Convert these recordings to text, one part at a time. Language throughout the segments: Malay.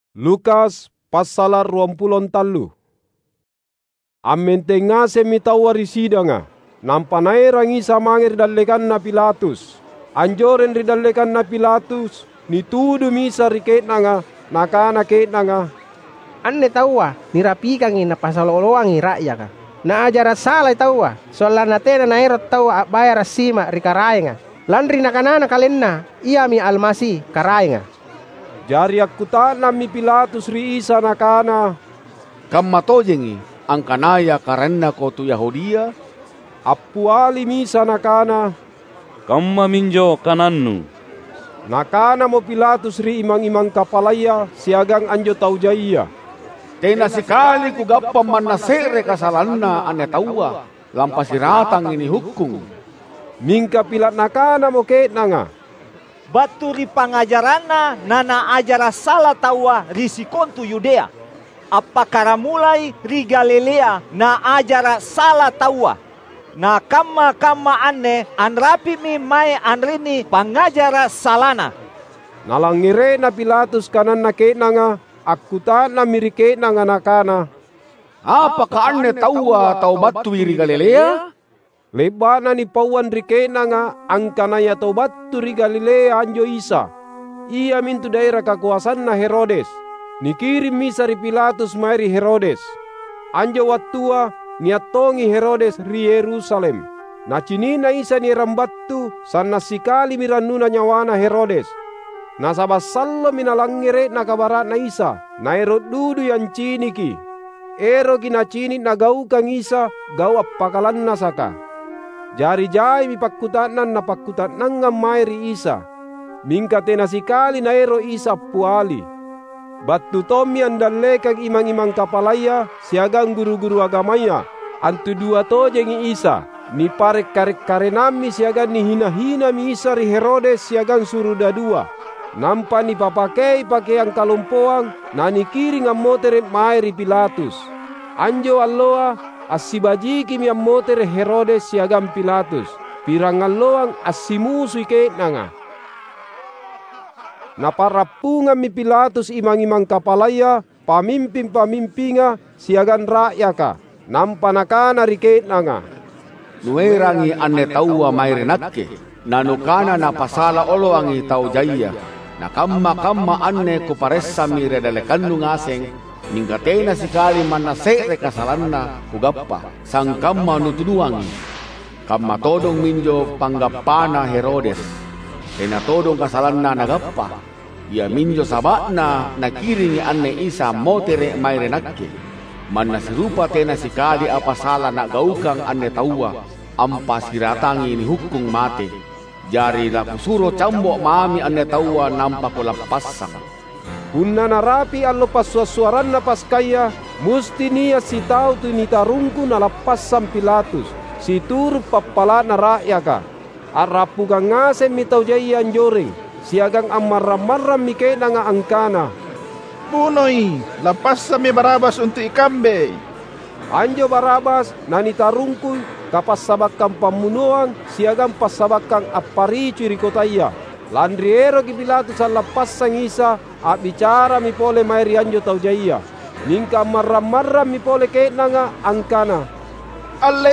Lukas pasal 23. Ammente ngase mitawari sidanga. Nampanai rangi samangir dallekan na Pilatus. Anjoren ridallekan na Pilatus. Nitudu misa riket nanga. Nakana ket nanga. Anne tawa nirapikangi na pasaloloangi rakyaka. Na ajara salai tawa. Soalana tena na erot tawa bayar sima rikaraenga. Landri nakanana kalenna ia mi almasi karaenga. Jari aku tanam mi Pilatus ri isa nakana. Kammatojengi ang kanaya karena ko tu Yahudia. Appuali misa nakana. Kamma minjo kanannu. Nakana mo Pilatus ri imang-imang kapalaya siagang anjo taujaiya. Tena sekali ku gappa manasere kasalanna ane tawa. Lampasiratang ini hukum. Mingka Pilat nakana mo ket nanga. Batu ri pangajaranna nana ajara salah tawa risikontu Yudea. Apa karamulai ri Galilea na ajara salah tawa. Na kama anne anrapi mi mai anrini pangajara salana. Nalangire na Pilatus kanan na ket nanga. Akutan na mirike nanga nakana. Apakah anne tawa tau batu ri Galilea? Lebana ni pauan rike nanga angkanaya tobat ri Galilea anjo Isa. Ia mintu daerah kekuasaan na Herodes. Nikirim misa ri Pilatus mairi Herodes. Anjo wattua niatongi Herodes ri Yerusalem. Nacinina Isa ni rambatu sanna sikali mirannuna nyawana Herodes. Nasabasallo minalangire na kabarat na Isa. Na erot dudu yang ciniki. Ero kinacini na gau kang Isa gau appakalan na saka. Jari-jari mi pakkutanan na pakkutanan nga mairi Isa. Mingka tena sikali na ero Isa puali. Batu tomi andalekag imang-imang kapalaya siagang guru-guru agamaya. Antu dua tojengi Isa. Ni parek karenami siagang ni hina-hina mi Isa ri Herodes siagang suruda dua. Nampa ni papakei pakaian kalompoang na ni kiri ngamotere mairi Pilatus. Anjo alloa assibajiki mi ammotere Herodes siagam Pilatus. Pirangalloang assimusui ket nanga. Naparapungan mi Pilatus imang-imang kapalaya, pamimpin-pamimpinga siagan rakyaka. Nampa nakana riket nanga. Nuerangi anne tawa mairenakke. Nanukana na pasala oloangi tau jaya. Nakamma anne ko paressa mi redalekannu ngaseng. Ningkatena sikali manasere kasalanna kugappa sang kamma nutuduangi. Kamma todong minjo panggappana Herodes. Tena todong kasalanna nagappa. Ia minjo sabakna nakiringi anne Isa motere mairenakke. Manna sirupa tena sikali apa salah nak gaukang anne tawa. Ampa siratangi ni hukum mate. Jari laku suro cambok mami anne tawa nampak ko lapasang. Kunna narapi allo passuasuaran na paskaya, musti niya si tau tu nitarungku na lapasam Pilatus, si turu papala na rakyaka. Arapu kang ngase mitau jayan joring, siagang amarram-marram mike na nga angkana. Punoy, lapasam mi Barabas untuk ikambe. Anjo Barabas na nitarungku kapasabakang pamunuang, siagang pasabakang aparicu rikotaya. Landriero ki Pilatus ang lapasang Isa at bicara mi pole mairi anjo taujaya. Ningka marram-marram mi pole ket nanga angkana. Allai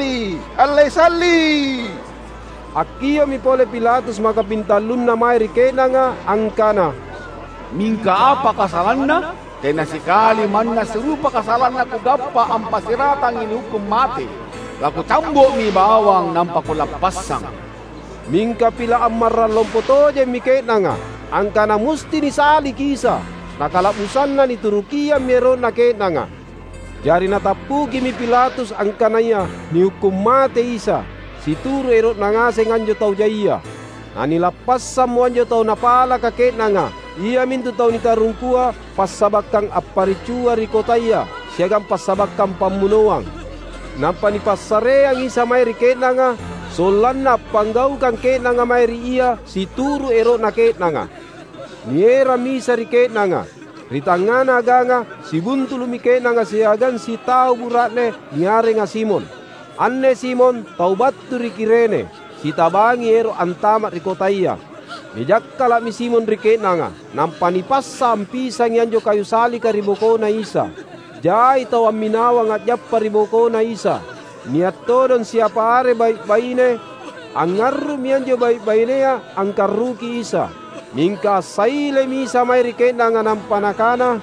salli. Akiyo mi pole Pilatus maka pintalun na mairi ket nanga angkana. Mingka apa kasalanna? Tena sikali manna serupa kasalanna kugappa ang pasiratang ini hukum mati. Laku cambok mi bawang nampak ko lapasang. Mingka pila amarran lompotoje miket nanga. Angkana musti ni sali kisa. Nakalapusan na ni Turukia meron na ket nanga. Jari natapugi mi Pilatus angkanaya ni hukum mate Isa. Si turu erot nangaseng anjo tau jaya. Nanilapasan mo anjo tau napala ka ket nanga. Ia mintu tau ni tarungkua pasabakang aparicua rikotaya. Siagang pasabakang pamunuang. Nampa ni pasare ang Isa may riket nanga. Solan na panggau kang ket nanga mairi ia si turu ero na ket nanga. Niera misa riket nanga. Ritangana aganga si buntul miket nanga siagan si tau buratne niare nga Simon. Anne Simon tau batu rikirene si tabangi ero antamat rikotaya. Mijakkala mi Simon rikena nga, nampanipassa ang pisang yanjo kayu sali ka riboko na isa. Jai tau aminawa nga jappa riboko na isa. Niat todon siapa are baik-baine, ang ngarum yanjo baik-bainea ang karuki isa. Mingka saile misa may rikena nga nampanakana.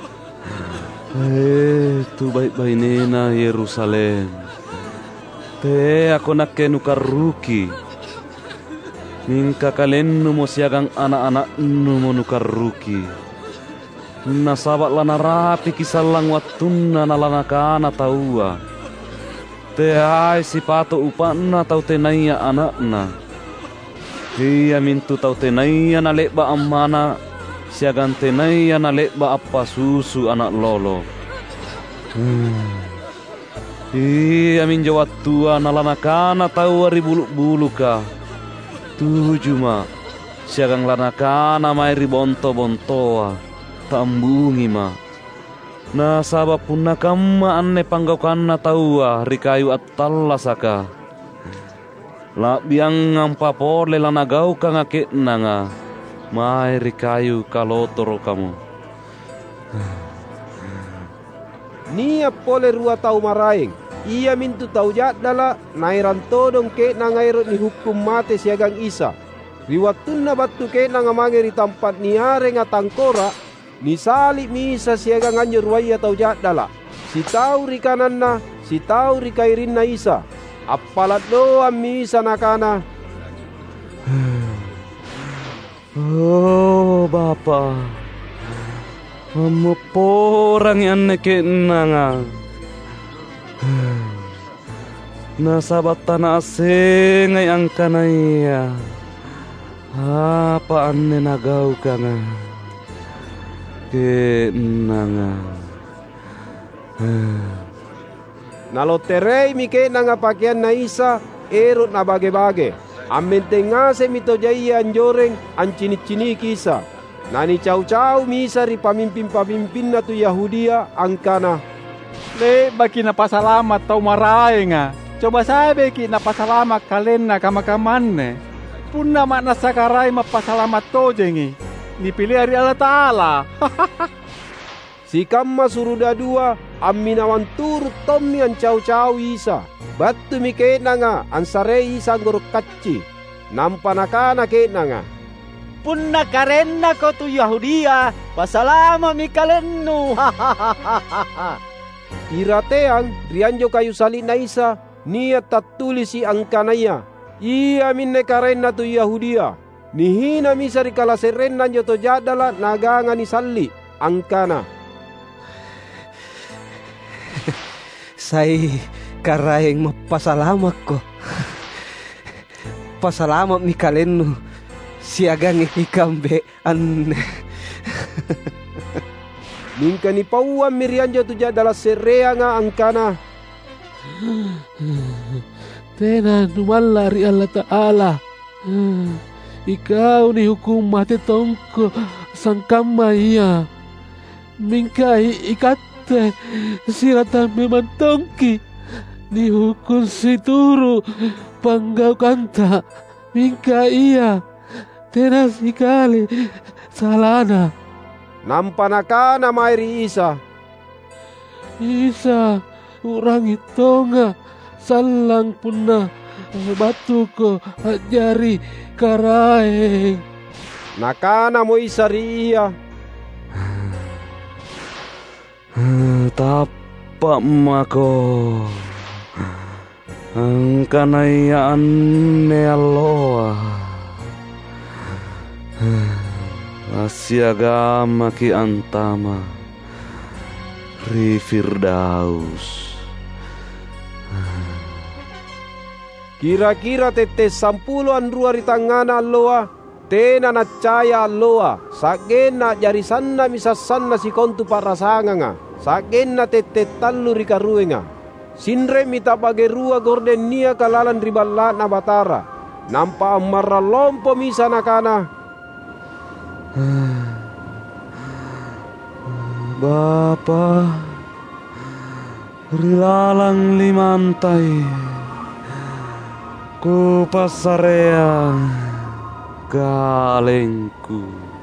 Tu baik-baine na Yerusalem. Te ako nakenu karuki. Mingka kalennu mo siagang anak-anak mo nukaruki. Nasabat lana rapi kisalang watunna nalanakana taua. Te ai si pato upanna tau tenaya anakna. Hiya mintu tau tenaya na leba amana. Siagang tenaya na leba apa susu anak lolo. Hiya min jawat tua nalanakana taua ribulu-bulu ka. Tuju ma, siagang lanakana mai ribonto-bontoa, tambungi ma. Na sabab punna kamma anne panggaukanna taua rikayu attalla saka. La biang ngampa pole lanagau ka ngaketna nga, mai rikayu kalotoro kamu. Nia pole rua tau maraeng. Ia mintu tau jadala nairan todong ke na ngairot ni hukum mate siagang isa. Riwatun na batu ke na ngamangeri tempat ni are nga tangkora ni sali misa siagang anjur waya tau jadala. Si tau rikanan na, si tau rikairin na isa. Apalat doa misa nakana. Oh Bapa, meporang yan ke na nga. Nasabata na asengay ang kanaya. Apaan ni nagaw ka nga. Kena nga. Naloterei mi ke na nga pakyan na isa, erot na bage-bage. Ammente nga se mito jaya anjoreng ang cini-cini kisa. Nani caw-caw misa ri pamimpin-pamimpin na tu Yahudia ang kana. Le baki napasalamat tau marae nga. Coba sabi ki napasalamat kalen na kamakaman ne. Punna makna sakaray mapasalamat to jengi. Nipilih hari Allah Ta'ala. Si kamma suruda dua aminawan turut tommi ang caw-caw isa. Batu mi kena nga ang sarei isa nguruk kacci. Nampanakana kena nga. Punna karen na ko tu Yahudia. Pasalama mi kalennu. Irateang rianjo kayu salin na isa, niat tatulisi ang kanaya. Ia minne karen na tu Yahudia. Nihina misa rikala seren na nyo to jadala naganga ni salli ang kana. Say karayeng mapasalamat ko. Pasalamat mi kalennu. Siagang ikambe an. Ningka ni pauan mirianjo tu jadala serea nga ang kana. Tena numalla ri Allah Ta'ala. Ikaw ni hukum mati tongko sangkama iya. Mingkai ikate sirata memang tongki. Ni hukum situru panggau kanta. Mingkai iya. Tena sikali salana. Nampanakana mairi isa. Isa orang itu nga salang punna batu ko jari karaeng. Nakana mo isa riya. Tapak mako ang kanayaan ni Allah. Asiagama ki antama ri Firdaus. Kira-kira tete 10 ri tangana alloa, tena nacaya alloa, sagena jari sanna misassanna si kontu parasanga nga, sagena tete tallu ri karuenga. Sinre mita bagerua gorden nia kalalan riballa na batara, nampa amarra lompo misa nakana. Bapa rilalang limantai ku pasarea kalengku.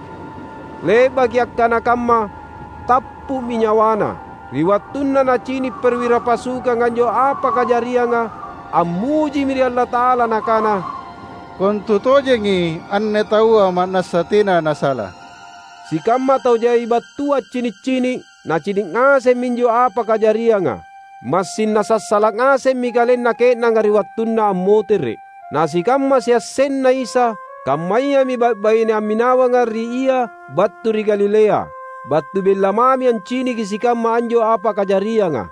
Le bagi akkana kamma tappu minyawana. Riwattunna na cini perwira pasukan anjo apa kajarianga amuji miri Allah Ta'ala nakana. Kontu tojengi anne taua manasatina nasala. Si kamma tau jai batua cini-cini na cini ngase minjo apa kajarianga. Masin nasassalak ngase mikalen na kena ngariwattunna ammotere. Na si kamma siasen na isa kamaya mi baine aminawa ngari iya batu ri Galilea. Batu bella mami an cini kisi kamma anjo apa kajarianga.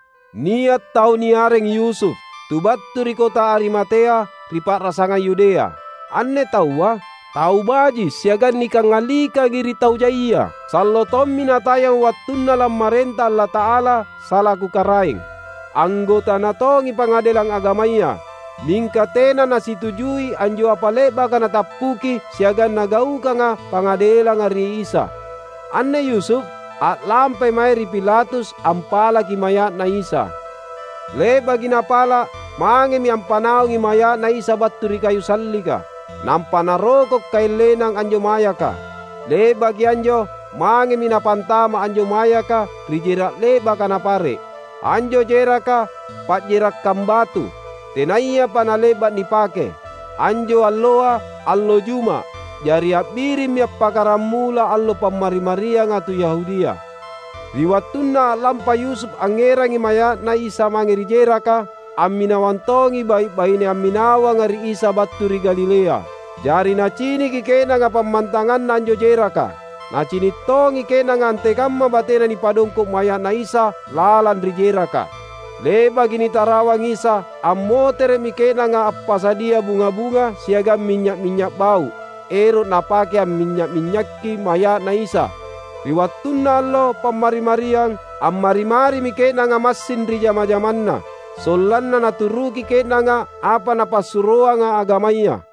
Niat tau niareng Yusuf tu batu ri kota Arimatea ripat rasanga Yudea. Anne taua tau baji siagan nikang ngalika giri tau jaya. Sallo tommi natayang wattunna lam marenta Allah Ta'ala salaku karaing. Anggota natongi pangadilang agamaya. Mingka tena nasitujui anjo apaleba kana tapuki siagan nagauka nga pangadilang ari Isa. Anne Yusuf at lampai mairi Pilatus ampala ki mayat na Isa. Leba ginapala mangemi ampanao ngi mayat na Isa batu ri kayu sallika. Nampanarokok kay lenang anjo mayaka. Leba gi anjo mangemi napantama anjo mayaka rijerak leba kana pare. Anjo jeraka pat jerak kambatu. Tenaiya panalebat nipake. Anjo alloa allo juma. Jari abirim ya pakaramula allo pamari-maria ngatu Yahudia. Riwattunna lampa Yusuf angerangi mayat na Isa mangeri jeraka. Aminawantongi baik-baine aminawa ngari Isa batu ri Galilea. Jari nacini kikena nga pamantangan nanjo jeraka. Nacini tongi kena ngante kamma batena ni padongkok mayat na Isa lalan ri jeraka. Leba gini tarawang Isa ammotere mikena nga appasadia bunga-bunga siaga minyak-minyak bau. Erot napake minyak-minyakki mayat na Isa. Riwattunna allo pamari-mariang ammari-mari mikena nga masin ri jama-jamanna. Solanna naturuki kena nga apa napasuroa nga agamaya.